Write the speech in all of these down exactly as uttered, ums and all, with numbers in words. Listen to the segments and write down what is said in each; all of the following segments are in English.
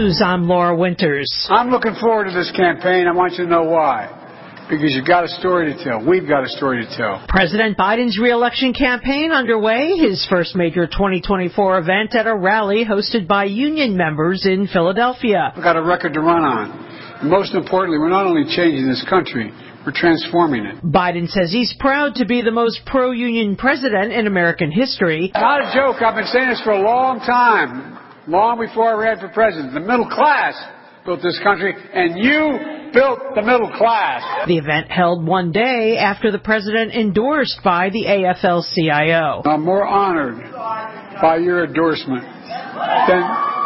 News, I'm Laura Winters. I'm looking forward to this campaign. I want you to know why. Because you've got a story to tell. We've got a story to tell. President Biden's re-election campaign underway. His first major twenty twenty-four event at a rally hosted by union members in Philadelphia. We've got a record to run on. And most importantly, we're not only changing this country, we're transforming it. Biden says he's proud to be the most pro-union president in American history. Not a joke. I've been saying this for a long time. Long before I ran for president. The middle class built this country, and you built the middle class. The event held one day after the president endorsed by the A F L C I O. I'm more honored by your endorsement than,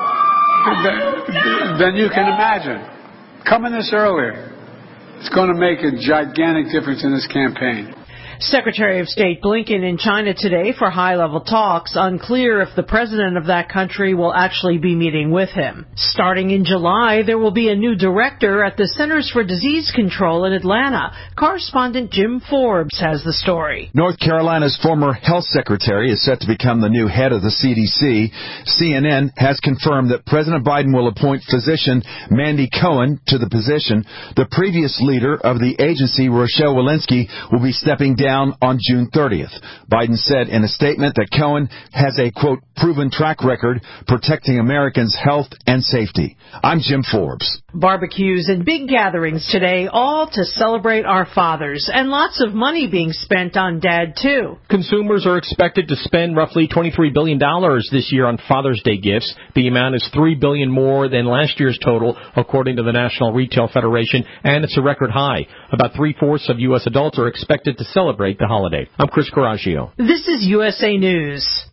than, than you can imagine. Coming this earlier, it's going to make a gigantic difference in this campaign. Secretary of State Blinken in China today for high-level talks. Unclear if the president of that country will actually be meeting with him. Starting in July, there will be a new director at the Centers for Disease Control in Atlanta. Correspondent Jim Forbes has the story. North Carolina's former health secretary is set to become the new head of the C D C. C N N has confirmed that President Biden will appoint physician Mandy Cohen to the position. The previous leader of the agency, Rochelle Walensky, will be stepping down on June thirtieth. Biden said in a statement that Cohen has a, quote, proven track record protecting Americans' health and safety. I'm Jim Forbes. Barbecues and big gatherings today, all to celebrate our fathers, and lots of money being spent on Dad, too. Consumers are expected to spend roughly twenty-three billion dollars this year on Father's Day gifts. The amount is three billion dollars more than last year's total, according to the National Retail Federation, and it's a record high. About three-fourths of U S adults are expected to celebrate the holiday. I'm Chris Coraggio. This is U S A News.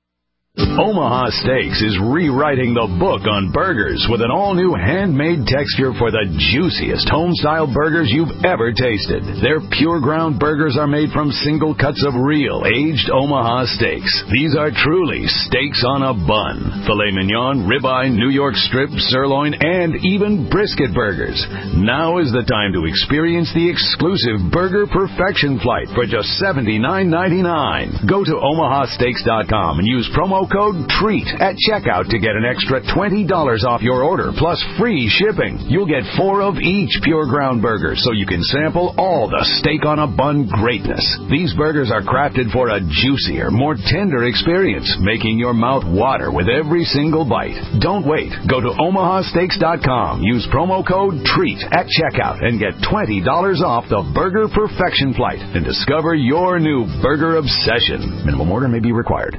Omaha Steaks is rewriting the book on burgers with an all-new handmade texture for the juiciest home-style burgers you've ever tasted. Their pure ground burgers are made from single cuts of real, aged Omaha steaks. These are truly steaks on a bun. Filet mignon, ribeye, New York strip, sirloin, and even brisket burgers. Now is the time to experience the exclusive Burger Perfection Flight for just seventy-nine ninety-nine. Go to omaha steaks dot com and use promo code TREAT at checkout to get an extra twenty dollars off your order, plus free shipping. You'll get four of each pure ground burger, so you can sample all the steak on a bun greatness. These burgers are crafted for a juicier, more tender experience, making your mouth water with every single bite. Don't wait. Go to omaha steaks dot com. Use promo code TREAT at checkout and get twenty dollars off the Burger Perfection Flight and discover your new burger obsession. Minimum order may be required.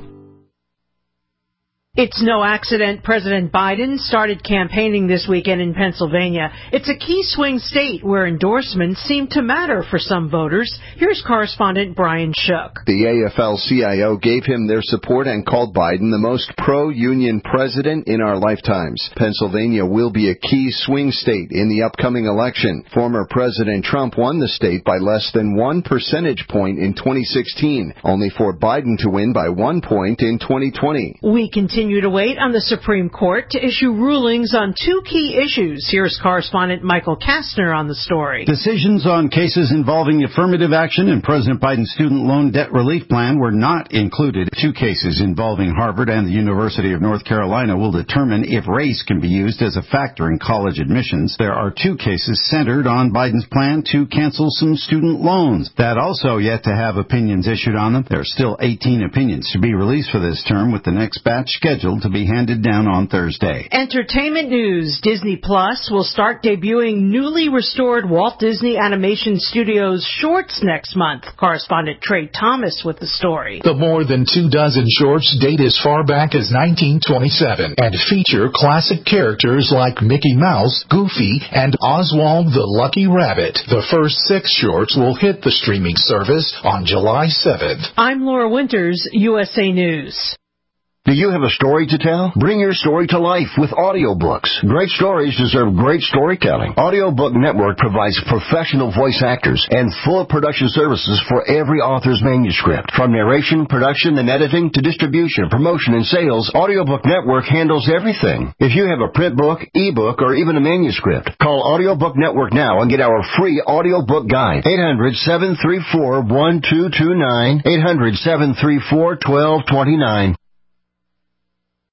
It's no accident President Biden started campaigning this weekend in Pennsylvania. It's a key swing state where endorsements seem to matter for some voters. Here's correspondent Brian Shook. The A F L C I O gave him their support and called Biden the most pro-union president in our lifetimes. Pennsylvania will be a key swing state in the upcoming election. Former President Trump won the state by less than one percentage point in twenty sixteen, only for Biden to win by one point in twenty twenty. We continue Continue to wait on the Supreme Court to issue rulings on two key issues. Here's correspondent Michael Kastner on the story. Decisions on cases involving affirmative action and President Biden's student loan debt relief plan were not included. Two cases involving Harvard and the University of North Carolina will determine if race can be used as a factor in college admissions. There are two cases centered on Biden's plan to cancel some student loans that also yet to have opinions issued on them. There are still eighteen opinions to be released for this term, with the next batch scheduled to be handed down on Thursday. Entertainment news. Disney Plus will start debuting newly restored Walt Disney Animation Studios shorts next month. Correspondent Trey Thomas with the story. The more than two dozen shorts date as far back as nineteen twenty-seven and feature classic characters like Mickey Mouse, Goofy, and Oswald the Lucky Rabbit. The first six shorts will hit the streaming service on July seventh. I'm Laura Winters, U S A News. Do you have a story to tell? Bring your story to life with audiobooks. Great stories deserve great storytelling. Audiobook Network provides professional voice actors and full production services for every author's manuscript. From narration, production, and editing to distribution, promotion, and sales, Audiobook Network handles everything. If you have a print book, ebook, or even a manuscript, call Audiobook Network now and get our free audiobook guide. eight hundred, seven three four, one two two nine, eight hundred, seven three four, one two two nine.